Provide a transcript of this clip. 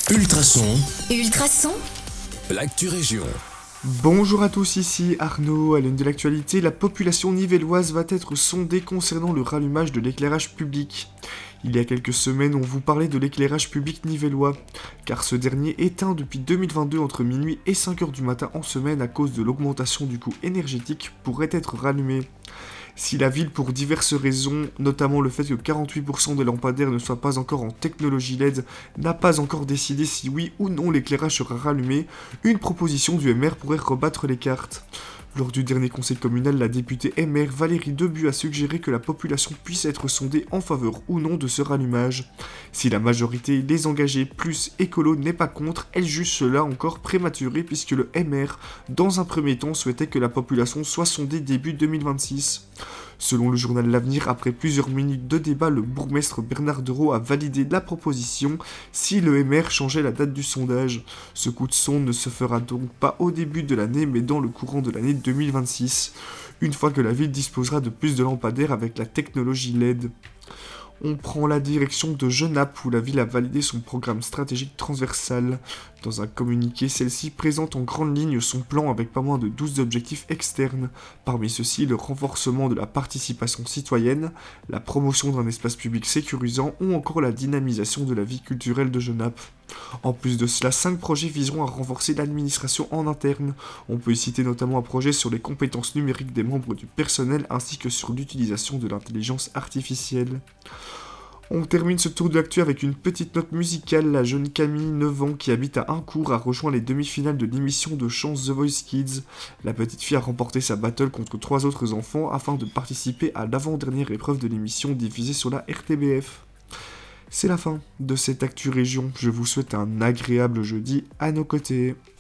Ultrason, Ultrason, l'actu région. Bonjour à tous, ici Arnaud. À l'aune de l'actualité, la population nivelloise va être sondée concernant le rallumage de l'éclairage public. Il y a quelques semaines, on vous parlait de l'éclairage public nivellois, car ce dernier éteint depuis 2022 entre minuit et 5h du matin en semaine à cause de l'augmentation du coût énergétique pourrait être rallumé. Si la ville, pour diverses raisons, notamment le fait que 48% des lampadaires ne soient pas encore en technologie LED, n'a pas encore décidé si oui ou non l'éclairage sera rallumé, une proposition du MR pourrait rebattre les cartes. Lors du dernier conseil communal, la députée MR Valérie Debu a suggéré que la population puisse être sondée en faveur ou non de ce rallumage. Si la majorité, les engagés plus écolo n'est pas contre, elle juge cela encore prématuré puisque le MR, dans un premier temps, souhaitait que la population soit sondée début 2026. Selon le journal L'Avenir, après plusieurs minutes de débat, le bourgmestre Bernard Dereau a validé la proposition si le MR changeait la date du sondage. Ce coup de sonde ne se fera donc pas au début de l'année, mais dans le courant de l'année 2026, une fois que la ville disposera de plus de lampadaires avec la technologie LED. On prend la direction de Genappe où la ville a validé son programme stratégique transversal. Dans un communiqué, celle-ci présente en grande ligne son plan avec pas moins de 12 objectifs externes. Parmi ceux-ci, le renforcement de la participation citoyenne, la promotion d'un espace public sécurisant ou encore la dynamisation de la vie culturelle de Genappe. En plus de cela, 5 projets viseront à renforcer l'administration en interne. On peut y citer notamment un projet sur les compétences numériques des membres du personnel ainsi que sur l'utilisation de l'intelligence artificielle. On termine ce tour de l'actu avec une petite note musicale. La jeune Camille, 9 ans, qui habite à Incourt, a rejoint les demi-finales de l'émission de chant The Voice Kids. La petite fille a remporté sa battle contre 3 autres enfants afin de participer à l'avant-dernière épreuve de l'émission diffusée sur la RTBF. C'est la fin de cette actu région. Je vous souhaite un agréable jeudi à nos côtés.